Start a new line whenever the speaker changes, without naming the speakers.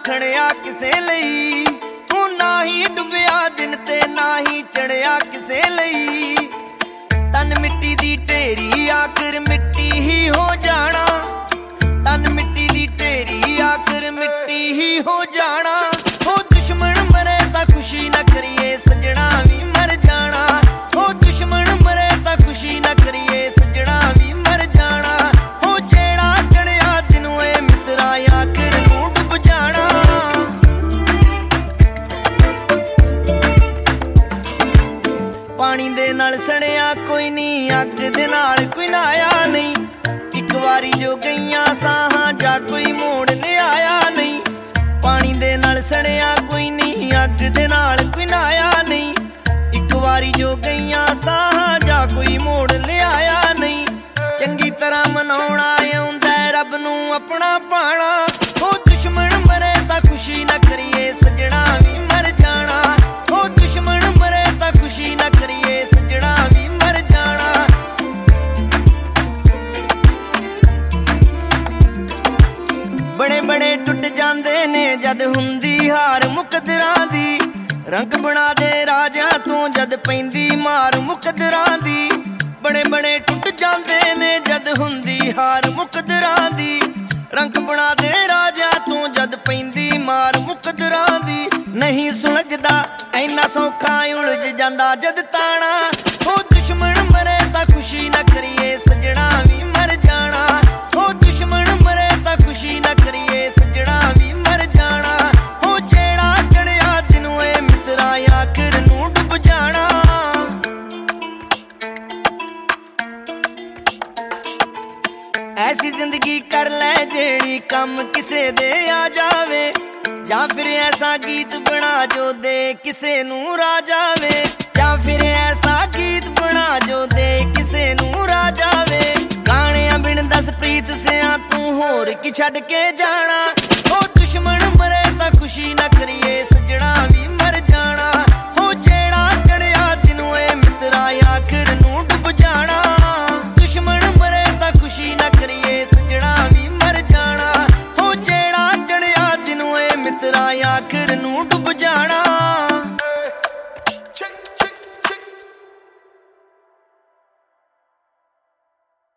खड़िया किसे लई, तू ना ही डुबिया दिन ते ना ही चढ़िया किसे लई। तन मिट्टी दी ढेरी आखिर मिट्टी ही हो जाना, तन मिट्टी दी ढेरी आखिर मिट्टी ही हो जाना। हो दुश्मन मरे ता खुशी न करिए सजना भी मर जाना, हो दुश्मन मरे ता खुशी न करिए सजना भी मर जाना। हो जेड़ा चढ़िया दिन होए मित्रा आखिर नूं डुब जाना। पानी दे नाल सड़िया कोई नहीं, अग दे नाल कोई नहाया नहीं। एक वारी जो गईयां साहां जा कोई मोड़ ले आया नहीं। पानी दे नाल सड़िया कोई नहीं, अग दे नाल कोई नहाया नहीं। एक वारी जो गईयां साहां जा कोई मोड़ ले आया नहीं। चंगी तरह मनाउणा आउंदा रब नूं अपना पाना। हो दुश्मन मरे तां खुशी न करिए सजना भी मर जाना, हो दुश्मन मरे तां खुशी न करिए सजना भी मर जाना। बड़े बड़े टुट जांदे ने जद हुंदी हार मुकदरां दी, रंग बना दे राजा तू जद पैंदी मार मुकदरां दी। बड़े बड़े टुट जांदे ने जद हुंदी हार मुकदरां दी, रंग बना दे राजा तू जद पैंदी मार मुकदरां दी। नहीं सुलझदा ऐना सौखा उलझ जांदा जद ताना। हो दुश्मन मरे तां खुशी न करिए सजना भी मर जाना, हो दुश्मन मरे तां खुशी न करिए सजना भी मर जाना। हो जेड़ा चढ़िया दिन होए मित्रा आखिर नूं डुब जाना। ऐसी जिंदगी कर ले जेड़ी कम किसे दे आ जावे, ਜਾਂ फिर ऐसा गीत बना जो दे किसे नूं रा जावे, ਜਾਂ फिर ऐसा गीत बना जो दे किसे नूं रा जावे। गाणियां बिन दस प्रीत सिया तू होर की छड़ के जाना। हो दुश्मन मरे तां खुशी न करी